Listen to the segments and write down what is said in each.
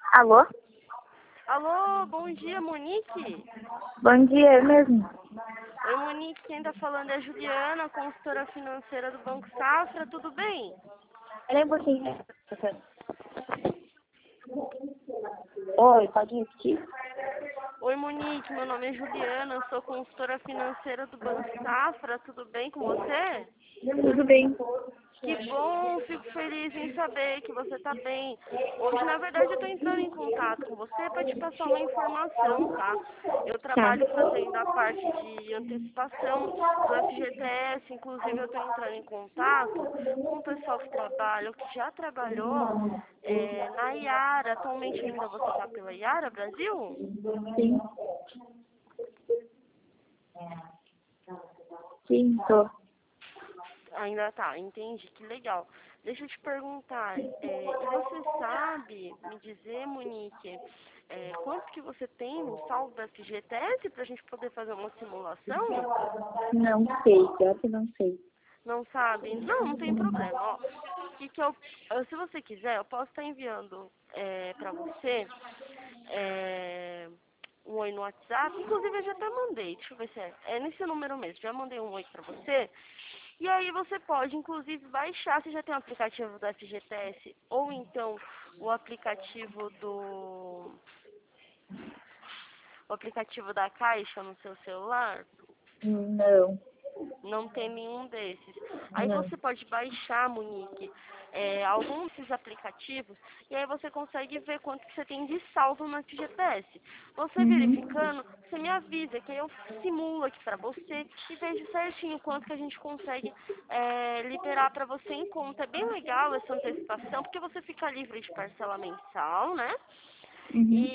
Alô? Alô, bom dia, Monique. Bom dia, eu mesmo. Oi, Monique, quem tá falando é a Juliana, consultora financeira do Banco Safra, tudo bem? Peraí um pouquinho. Oi, pode repetir? Oi, Monique, meu nome é Juliana, eu sou consultora financeira do Banco Safra, tudo bem com você? Tudo bem. Que bom, fico feliz em saber que você está bem. Hoje, na verdade, eu estou entrando em contato com você para te passar uma informação, tá? Eu Tá. trabalho fazendo a parte de antecipação do FGTS, inclusive eu estou entrando em contato com o pessoal que trabalha, ou que já trabalhou na Iara. Atualmente ainda você está pela Iara Brasil? Sim. Sim, tô. Ainda tá, entendi, que legal. Deixa eu te perguntar, e você sabe me dizer, Monique, quanto que você tem no saldo da FGTS para a gente poder fazer uma simulação? Não sei, pior que não sei. Não sabe? Não, não tem problema. Ó, se você quiser, eu posso estar enviando para você um oi no WhatsApp. Inclusive, eu já até mandei. Deixa eu ver se é nesse número mesmo. Já mandei um oi para você. E aí você pode, inclusive, baixar, você já tem o aplicativo do FGTS, ou então o aplicativo o aplicativo da Caixa no seu celular. Não, Não tem nenhum desses. Aí não. você pode baixar, Monique, alguns desses aplicativos, e aí você consegue ver quanto que você tem de saldo no FGTS. Você Uhum. verificando, você me avisa, que aí eu simulo aqui pra você e vejo certinho quanto que a gente consegue liberar pra você em conta. É bem legal essa antecipação, porque você fica livre de parcela mensal, né? Uhum.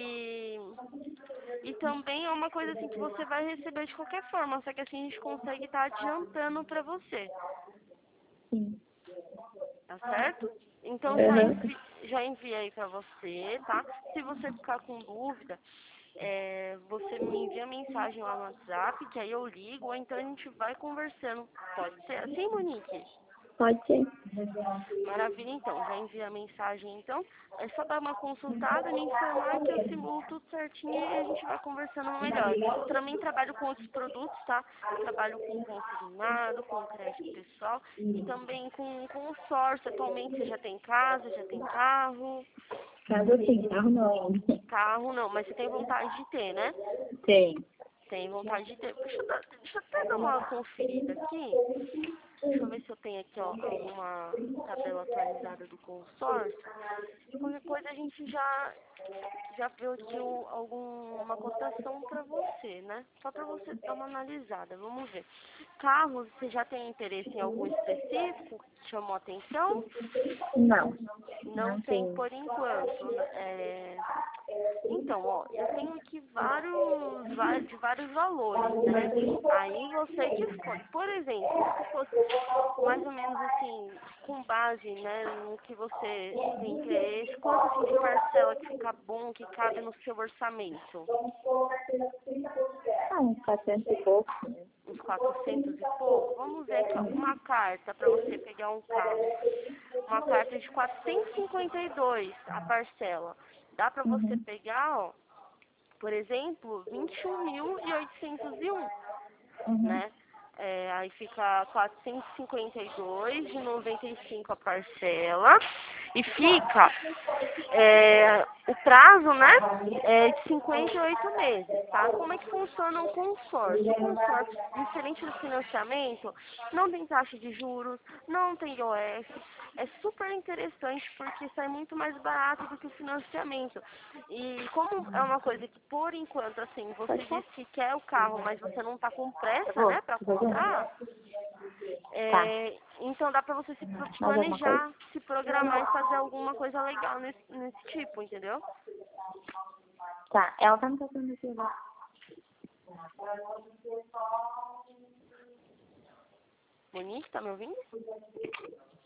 E também é uma coisa assim que você vai receber de qualquer forma, só que assim a gente consegue estar adiantando pra você, Sim. tá certo? Então Uhum. já enviei pra você, tá? Se você ficar com dúvida, você me envia mensagem lá no WhatsApp, que aí eu ligo, ou então a gente vai conversando. Pode ser assim, Monique? Pode ser. Maravilha, então. Já enviei a mensagem, então. É só dar uma consultada, me informar que eu simulo tudo certinho e a gente vai conversando melhor. Também trabalho com outros produtos, tá? Trabalho com consignado, com crédito pessoal e também com consórcio. Atualmente você já tem casa, já tem carro? Casa sim, carro não ainda. Carro não, mas você tem vontade de ter, né? Tem. Tem vontade de ter. Deixa eu até dar uma conferida aqui. Deixa eu ver se eu tenho aqui, ó, alguma tabela atualizada do consórcio. Qualquer coisa a gente já viu aqui alguma cotação para você, né? Só para você dar uma analisada. Vamos ver. Carros, você já tem interesse em algum específico que chamou a atenção? Não. Não Não tem tem. por enquanto, né? Então, ó, eu tenho aqui de vários valores, né? Aí você que escolhe. Por exemplo, se fosse mais ou menos assim, com base, né, no que você tem interesse, quanto assim de parcela que fica bom, que cabe no seu orçamento? Ah, uns 400 e pouco. Uns 400 e pouco? Vamos ver aqui, ó, uma carta para você pegar um carro. Uma carta de 452 a parcela. Dá para você Uhum. pegar, ó, por exemplo, 21.801, Uhum. né? Aí fica 452 de 95 a parcela e fica o prazo, né, de 58 meses, tá? Como é que funciona o consórcio? O consórcio, diferente do financiamento, não tem taxa de juros, não tem IOF, é super interessante porque sai muito mais barato do que o financiamento. E como é uma coisa que, por enquanto, assim, você Pode falar? disse que quer o carro, mas você não está com Eu pressa, vou. né, para Vou ver. comprar, Tá. então dá para você se Mais alguma coisa? planejar, se programar e fazer alguma coisa legal nesse tipo, entendeu? Tá. Ela tá me passando aqui agora. Monique, tá me ouvindo?